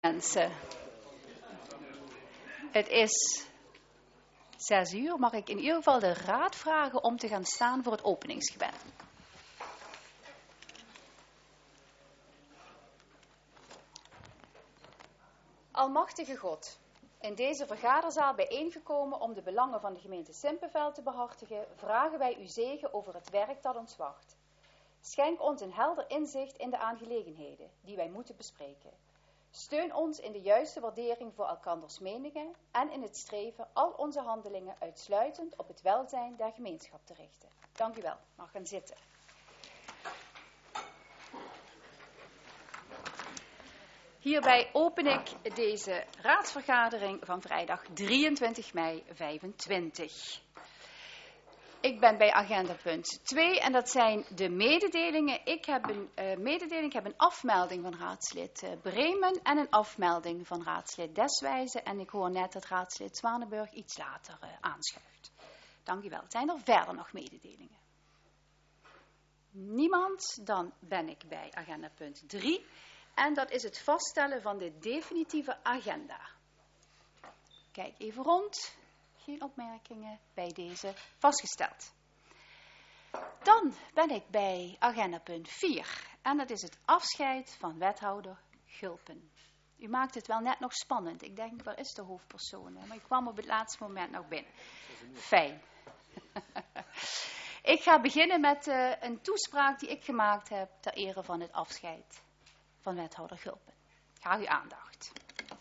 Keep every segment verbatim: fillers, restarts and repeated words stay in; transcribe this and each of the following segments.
Mensen, het is zes uur. Mag ik in ieder geval de raad vragen om te gaan staan voor het openingsgebed? Almachtige God, in deze vergaderzaal bijeengekomen om de belangen van de gemeente Simpeveld te behartigen, vragen wij uw zegen over het werk dat ons wacht. Schenk ons een helder inzicht in de aangelegenheden die wij moeten bespreken. Steun ons in de juiste waardering voor elkanders meningen en in het streven al onze handelingen uitsluitend op het welzijn der gemeenschap te richten. Dank u wel. Mag gaan zitten. Hierbij open ik deze raadsvergadering van vrijdag drieëntwintig mei vijfentwintig. Ik ben bij agenda punt twee en dat zijn de mededelingen. Ik heb een uh, mededeling, ik heb een afmelding van raadslid uh, Bremen en een afmelding van raadslid Deswijze. En ik hoor net dat raadslid Zwanenburg iets later uh, aanschuift. Dank u wel. Zijn er verder nog mededelingen? Niemand? Dan ben ik bij agenda punt drie. En dat is het vaststellen van de definitieve agenda. Kijk even rond. Geen opmerkingen, bij deze vastgesteld. Dan ben ik bij agenda punt vier. En dat is het afscheid van wethouder Gulpen. U maakt het wel net nog spannend. Ik denk, waar is de hoofdpersoon? Maar ik kwam op het laatste moment nog binnen. Fijn. Ik ga beginnen met uh, een toespraak die ik gemaakt heb ter ere van het afscheid van wethouder Gulpen. Graag uw aandacht.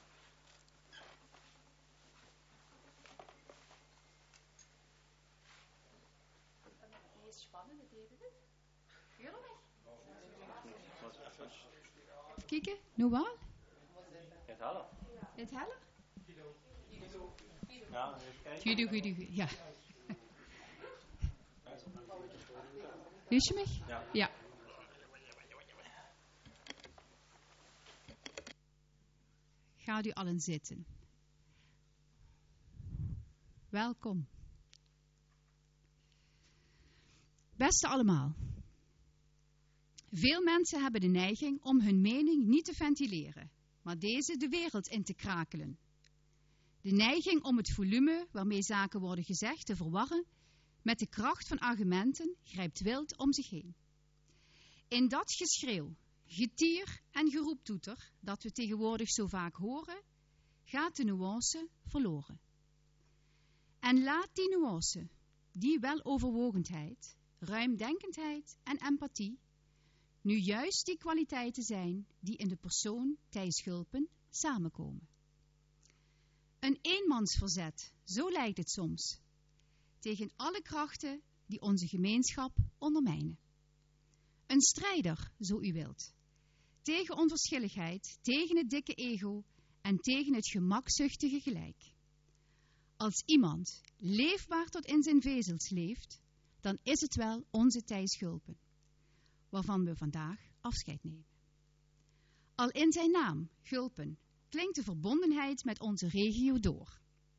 Kijken, nog wel? Het heller. Het heller? Ja, even kijken. Goeie, goeie, goeie, ja. Lees je mij? Ja. Ja. Gaat u allen zitten. Welkom. Beste allemaal. Veel mensen hebben de neiging om hun mening niet te ventileren, maar deze de wereld in te krakelen. De neiging om het volume waarmee zaken worden gezegd te verwarren met de kracht van argumenten grijpt wild om zich heen. In dat geschreeuw, getier en geroeptoeter dat we tegenwoordig zo vaak horen, gaat de nuance verloren. En laat die nuance, die weloverwogendheid, ruimdenkendheid en empathie nu juist die kwaliteiten zijn die in de persoon Thijs Gulpen samenkomen. Een eenmansverzet, zo lijkt het soms, tegen alle krachten die onze gemeenschap ondermijnen. Een strijder, zo u wilt, tegen onverschilligheid, tegen het dikke ego en tegen het gemakzuchtige gelijk. Als iemand leefbaar tot in zijn vezels leeft, dan is het wel onze Thijs Gulpen, waarvan we vandaag afscheid nemen. Al in zijn naam, Gulpen, klinkt de verbondenheid met onze regio door.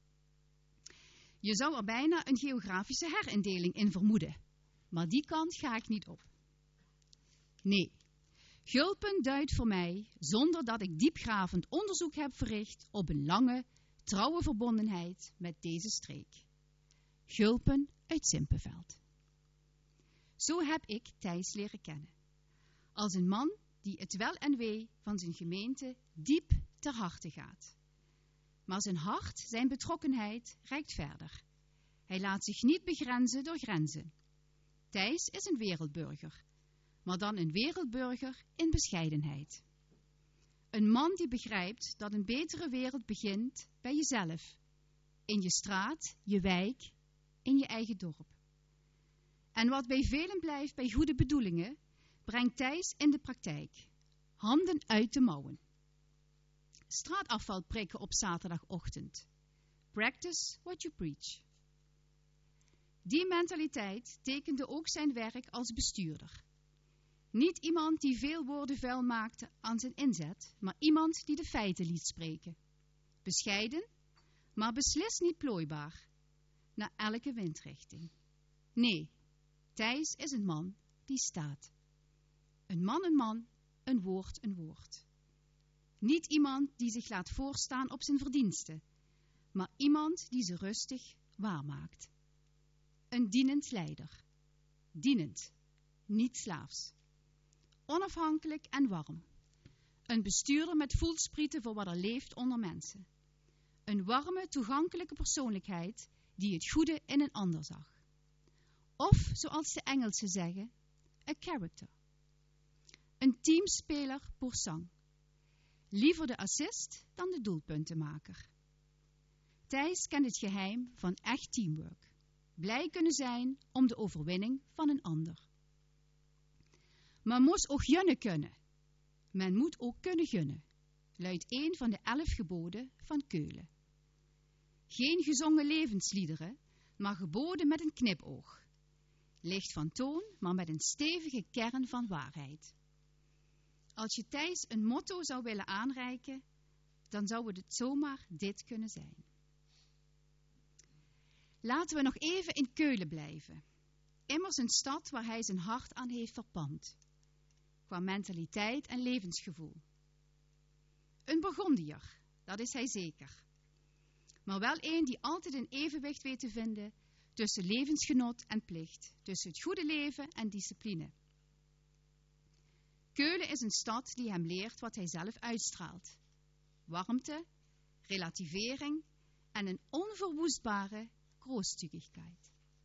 Je zou er bijna een geografische herindeling in vermoeden, maar die kant ga ik niet op. Nee, Gulpen duidt voor mij, zonder dat ik diepgravend onderzoek heb verricht, op een lange, trouwe verbondenheid met deze streek. Gulpen uit Simpeveld. Zo heb ik Thijs leren kennen. Als een man die het wel en wee van zijn gemeente diep ter harte gaat. Maar zijn hart, zijn betrokkenheid, reikt verder. Hij laat zich niet begrenzen door grenzen. Thijs is een wereldburger, maar dan een wereldburger in bescheidenheid. Een man die begrijpt dat een betere wereld begint bij jezelf. In je straat, je wijk, in je eigen dorp. En wat bij velen blijft bij goede bedoelingen, brengt Thijs in de praktijk. Handen uit de mouwen. Straatafval prikken op zaterdagochtend. Practice what you preach. Die mentaliteit tekende ook zijn werk als bestuurder. Niet iemand die veel woorden vuil maakte aan zijn inzet, maar iemand die de feiten liet spreken. Bescheiden, maar beslist niet plooibaar, naar elke windrichting. Nee, Thijs is een man die staat. Een man een man, een woord een woord. Niet iemand die zich laat voorstaan op zijn verdiensten, maar iemand die ze rustig waarmaakt. Een dienend leider. Dienend, niet slaafs. Onafhankelijk en warm. Een bestuurder met voelsprieten voor wat er leeft onder mensen. Een warme, toegankelijke persoonlijkheid die het goede in een ander zag. Of, zoals de Engelsen zeggen, a character. Een teamspeler pour sang. Liever de assist dan de doelpuntenmaker. Thijs kent het geheim van echt teamwork. Blij kunnen zijn om de overwinning van een ander. Men moest ook gunnen kunnen. Men moet ook kunnen gunnen, luidt een van de elf geboden van Keulen. Geen gezongen levensliederen, maar geboden met een knipoog. Licht van toon, maar met een stevige kern van waarheid. Als je Thijs een motto zou willen aanreiken, dan zou het zomaar dit kunnen zijn. Laten we nog even in Keulen blijven. Immers een stad waar hij zijn hart aan heeft verpand. Qua mentaliteit en levensgevoel. Een Burgondiër, dat is hij zeker. Maar wel een die altijd een evenwicht weet te vinden tussen levensgenot en plicht. Tussen het goede leven en discipline. Keulen is een stad die hem leert wat hij zelf uitstraalt. Warmte, relativering en een onverwoestbare grootstugigheid.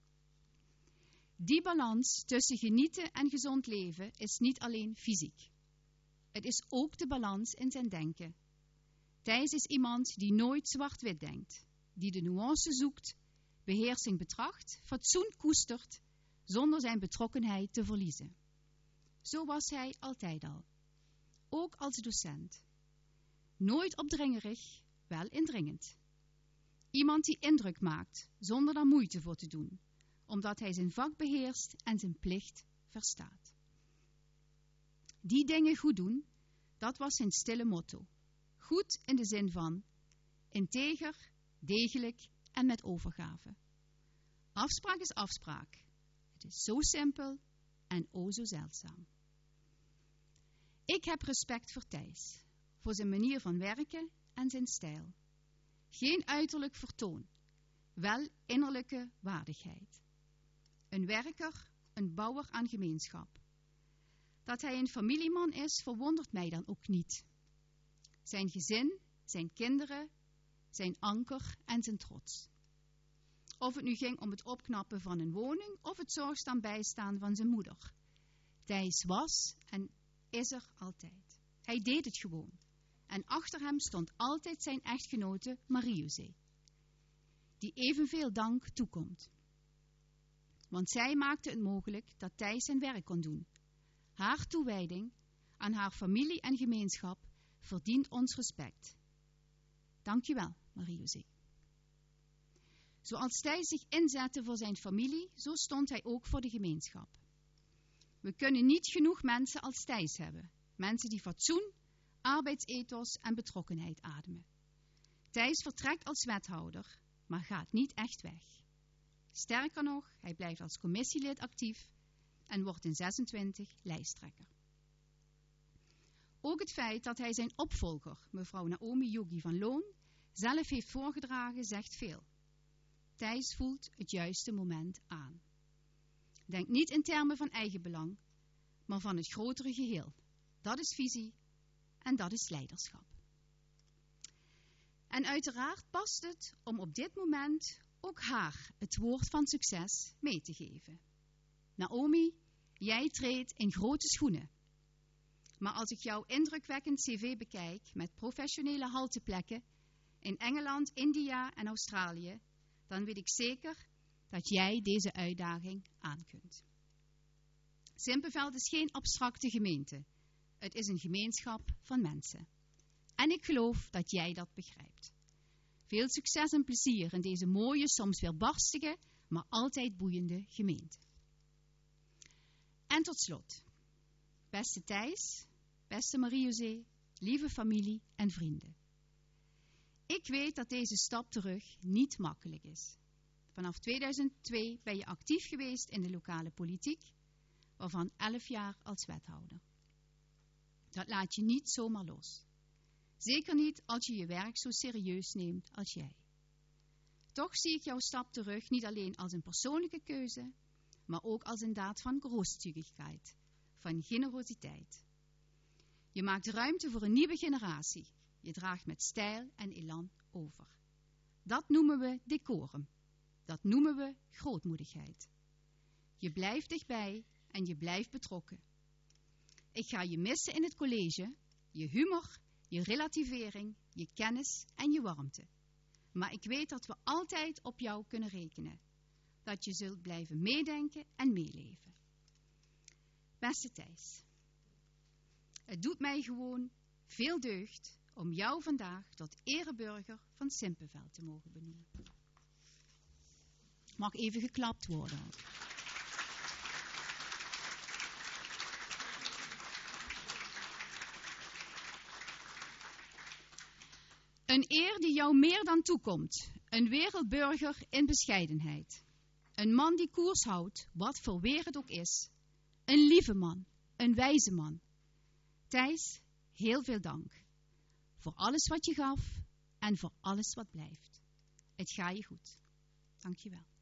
Die balans tussen genieten en gezond leven is niet alleen fysiek. Het is ook de balans in zijn denken. Thijs is iemand die nooit zwart-wit denkt, die de nuance zoekt, beheersing betracht, fatsoen koestert, zonder zijn betrokkenheid te verliezen. Zo was hij altijd al. Ook als docent. Nooit opdringerig, wel indringend. Iemand die indruk maakt, zonder daar moeite voor te doen, omdat hij zijn vak beheerst en zijn plicht verstaat. Die dingen goed doen, dat was zijn stille motto. Goed in de zin van integer, degelijk en met overgave. Afspraak is afspraak. Het is zo simpel en o zo zeldzaam. Ik heb respect voor Thijs, voor zijn manier van werken en zijn stijl. Geen uiterlijk vertoon, wel innerlijke waardigheid. Een werker, een bouwer aan gemeenschap. Dat hij een familieman is, verwondert mij dan ook niet. Zijn gezin, zijn kinderen, zijn anker en zijn trots. Of het nu ging om het opknappen van een woning of het zorgzaam bijstaan van zijn moeder. Thijs was en is er altijd. Hij deed het gewoon. En achter hem stond altijd zijn echtgenote Marie-José, die evenveel dank toekomt. Want zij maakte het mogelijk dat Thijs zijn werk kon doen. Haar toewijding aan haar familie en gemeenschap verdient ons respect. Dank je wel, Marie-José. Zoals Thijs zich inzette voor zijn familie, zo stond hij ook voor de gemeenschap. We kunnen niet genoeg mensen als Thijs hebben. Mensen die fatsoen, arbeidsethos en betrokkenheid ademen. Thijs vertrekt als wethouder, maar gaat niet echt weg. Sterker nog, hij blijft als commissielid actief en wordt in zesentwintig lijsttrekker. Ook het feit dat hij zijn opvolger, mevrouw Naomi Yogi van Loon, zelf heeft voorgedragen, zegt veel. Thijs voelt het juiste moment aan. Denk niet in termen van eigenbelang, maar van het grotere geheel. Dat is visie en dat is leiderschap. En uiteraard past het om op dit moment ook haar het woord van succes mee te geven. Naomi, jij treedt in grote schoenen. Maar als ik jouw indrukwekkend cv bekijk met professionele halteplekken in Engeland, India en Australië, dan weet ik zeker dat jij deze uitdaging aan kunt. Simpelveld is geen abstracte gemeente. Het is een gemeenschap van mensen. En ik geloof dat jij dat begrijpt. Veel succes en plezier in deze mooie, soms weer barstige, maar altijd boeiende gemeente. En tot slot, beste Thijs, beste Marie-José, lieve familie en vrienden. Ik weet dat deze stap terug niet makkelijk is. Vanaf tweeduizend twee ben je actief geweest in de lokale politiek, waarvan elf jaar als wethouder. Dat laat je niet zomaar los. Zeker niet als je je werk zo serieus neemt als jij. Toch zie ik jouw stap terug niet alleen als een persoonlijke keuze, maar ook als een daad van grootzügigheid, van generositeit. Je maakt ruimte voor een nieuwe generatie. Je draagt met stijl en elan over. Dat noemen we decorum. Dat noemen we grootmoedigheid. Je blijft dichtbij en je blijft betrokken. Ik ga je missen in het college, je humor, je relativering, je kennis en je warmte. Maar ik weet dat we altijd op jou kunnen rekenen. Dat je zult blijven meedenken en meeleven. Beste Thijs, het doet mij gewoon veel deugd om jou vandaag tot ereburger van Simpelveld te mogen benoemen. Mag even geklapt worden. Een eer die jou meer dan toekomt. Een wereldburger in bescheidenheid. Een man die koers houdt, wat voor weer het ook is. Een lieve man, een wijze man. Thijs, heel veel dank. Voor alles wat je gaf en voor alles wat blijft. Het ga je goed. Dank je wel.